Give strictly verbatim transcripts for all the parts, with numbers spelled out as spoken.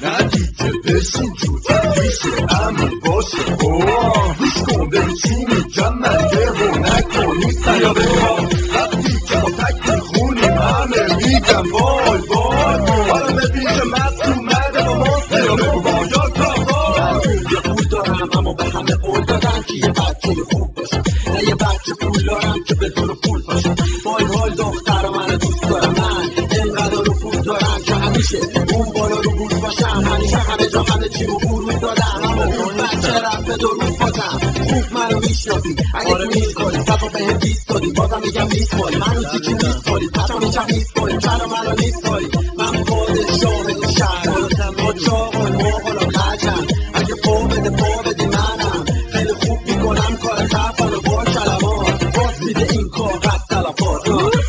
ندیگه بشین جوزه میشه امیر باشه گوش کن ببین چی میگم من گرو نکنی سیا بگم وقتی که ما تک میخونیم همه میگم وای وای حالا ببین که مست اومده با ما سیا بگو باید کافا یه پول دارم اما به همه قول دادم که یه بچه خوب باشه نه یه بچه پول دارم که بدون پول باشه با این حال دختر من دوست دارم من اینقدر رو پول دارم که همیشه اون بالا رو بود باشم همیشه همه جا همه چی رو برود دادم اما اون بچه رفت به درود بازم خوب منو میشناسی اگه تو نیست کنی صفا به هم بیست دادی بازم میگم نیست کنی منو چی چی نیست کنی پتا میشم نیست کنی چرا منو نیست کنی من خود شاهد شهرم با چاق و مغلم لجم اگه پا بده پا بدی منم خیلی خوب میکنم کار خفن و با کلمات باز میده این کار قد تلفات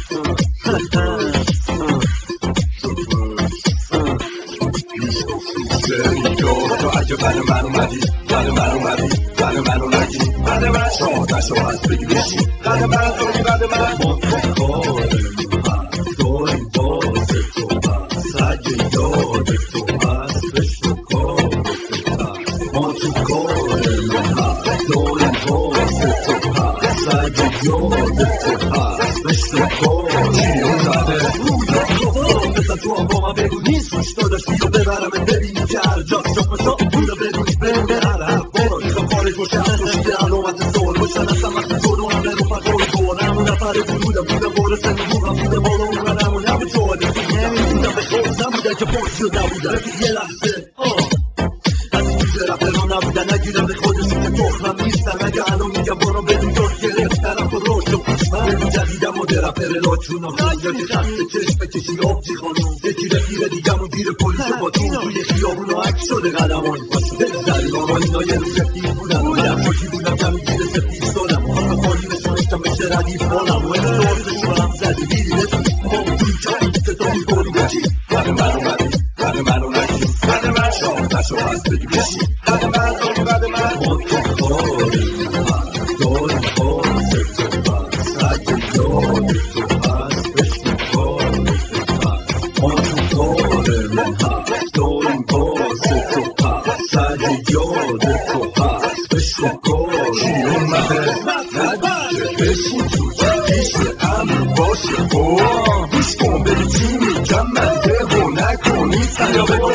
تو اگه بر من اومدی بر من اومدی بر من اومدی بر من شاه نشو از بگی بشی بر من داری بر من ما تو کارم هست داریم باز تو هست اگه یاد تو هست بشو کار تو هست ما تو کارم هست داریم باز تو هست اگه یاد تو هست بشو کار چی اومده رویا تو بزن تو هم با من بگو نیست روش داداش بیو ببرم ببینی که هر جا شا پشا پولو ببینی بهم بر هر بار میخوام خارج باشه از تو شیده علامت سوال باشن اصلا وقتی تو رو همه رو فقر بار همون نفر بودم بودم بارسه بودم بودم بالا اون همون همون جاده نمیدونم به خود نبودن که پرسی و نبودن یه لحظه از این چیز رفران نبودن نگیرم به خودشون که تخمم نیستن اگه الان میگم بارا بدون یاد گرفت طرف و روش و پیشمن بگو جدیدم و درپر لاجونم یا که خسته چشم بکشی آبجی خانم یکی رفیق دیگم و گیر پلیس با تو توی خیابون و عکس شده قدمان بگذاریم آما اینا یه روز رفیق بودن بودم شوکی بودم کمی گیر سفید سالم خواستم خالی بشونشتم بشه ردیف مالم و این دارزشون هم زدی بیری رفیق ما توی جایی که تو میکنی بچی بر من اومدی بر من اومدی بر من شاه نشو از بگی بشی بر من داری بر من ما تو کارم هست داریم باز تو هست اگه یاد تو هست بشی کار تو هست ما تو کارم هست داریم باز تو هست اگه یاد تو هست بشی کار چی اومده ندیگه بشین تو جدیشه امیر باشه گوش کن بری چی میگم من گرو نکنی سیا بگو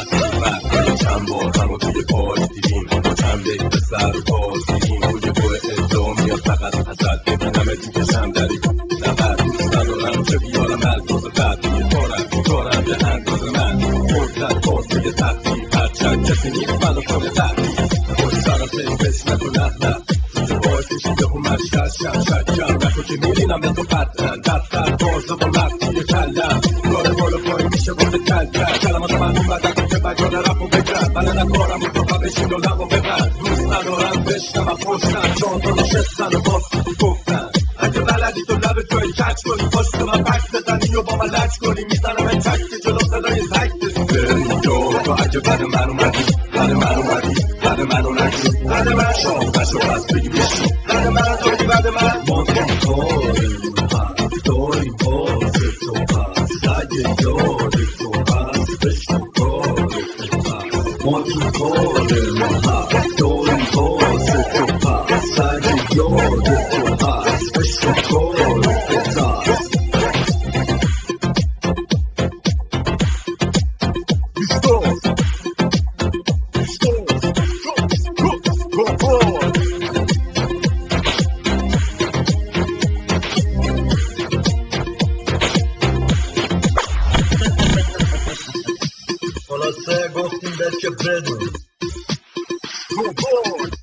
چند بار همو توی پای دیدیم چند بیت به سر و پاس دیدیم توی گوه ادام میاد فقط ازت ببینم تو کشم داری نبر دوست ندارم چه بیارم الفاظ قد توی کارم کارم به انداز من مدت باز توی تحقیق هرچند کسی نیست منو کنه تحقیق خوش سرم پیفش نکن نه نه توی پای کشیده و من شد شد شد کم نکن که میرینم به تو قطعا دفتر بازه با مقتی کلم کار بالا پایی میشه واسه کل کل کلمات من اومدن که بگانه رپ و بگرد من نکارم و تو بشین و لب و ببر دوست ندارم بشنم و پشتن چهار نشستن و باز گفتن اگه بلدی تو لب جایی کچ کنی پاشت من پک بزنی و با من لچ کنی میزنم این تک که جلو صدای تک بری یا تو اگه بد من اومدی بد من اومدی بد من اومدی بد من شاه نشو از بگی بشی بد من داری بد من ما تو کارم هست داریم باز تو هست اگه یاد تو هست بشو کار تو هست ما تو کارم هست داریم باز تو هست اگه یاد تو هست بشو کار تو هست خلاصه گفتیم بهت که بدون